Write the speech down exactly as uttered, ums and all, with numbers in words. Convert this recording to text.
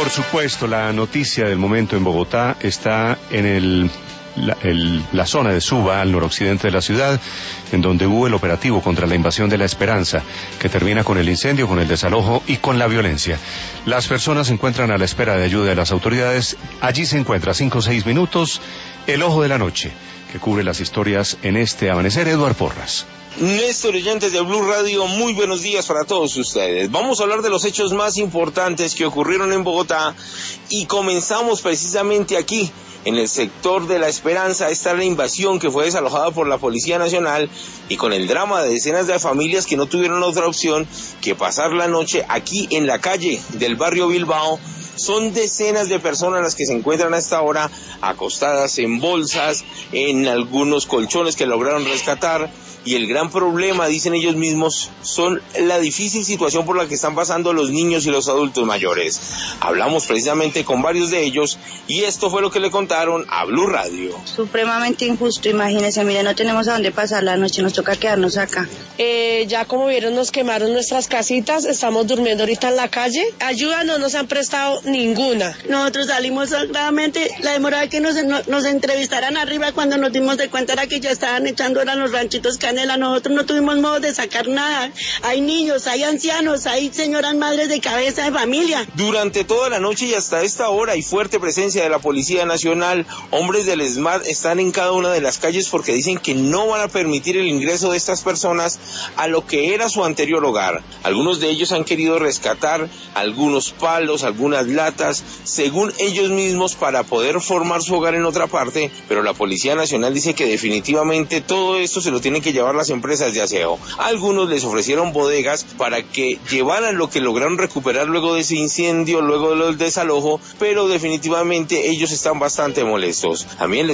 Por supuesto, la noticia del momento en Bogotá está en el, la, el, la zona de Suba, al noroccidente de la ciudad, en donde hubo el operativo contra la invasión de La Esperanza, que termina con el incendio, con el desalojo y con la violencia. Las personas se encuentran a la espera de ayuda de las autoridades. Allí se encuentra, cinco o seis minutos, el ojo de la noche, que cubre las historias en este amanecer. Eduard Porras. Néstor, oyentes de Blue Radio, muy buenos días para todos ustedes. Vamos a hablar de los hechos más importantes que ocurrieron en Bogotá y comenzamos precisamente aquí, en el sector de La Esperanza. Está la invasión que fue desalojada por la Policía Nacional y con el drama de decenas de familias que no tuvieron otra opción que pasar la noche aquí en la calle del barrio Bilbao. Son decenas de personas las que se encuentran a esta hora acostadas en bolsas, en algunos colchones que lograron rescatar. Y el gran problema, dicen ellos mismos, son la difícil situación por la que están pasando los niños y los adultos mayores. Hablamos precisamente con varios de ellos y esto fue lo que le contaron a Blue Radio. Supremamente injusto, imagínense, mire, no tenemos a dónde pasar la noche, nos toca quedarnos acá. Eh, ya como vieron, nos quemaron nuestras casitas, estamos durmiendo ahorita en la calle. Ayuda no nos han prestado ninguna. Nosotros salimos sagradamente, la demora de que nos, nos, nos entrevistaran arriba, cuando nos dimos de cuenta era que ya estaban echando eran los ranchitos Canela. Nosotros no tuvimos modo de sacar nada. Hay niños, hay ancianos, hay señoras madres de cabeza de familia. Durante toda la noche y hasta esta hora hay fuerte presencia de la Policía Nacional. Hombres del SMAT están en cada una de las calles porque dicen que no van a permitir el ingreso de estas personas a lo que era su anterior hogar. Algunos de ellos han querido rescatar algunos palos, algunas latas, según ellos mismos, para poder formar su hogar en otra parte, pero la Policía Nacional dice que definitivamente todo esto se lo tienen que llevar las empresas de aseo. Algunos les ofrecieron bodegas para que llevaran lo que lograron recuperar luego de ese incendio, luego del desalojo, pero definitivamente ellos están bastante molestos. También les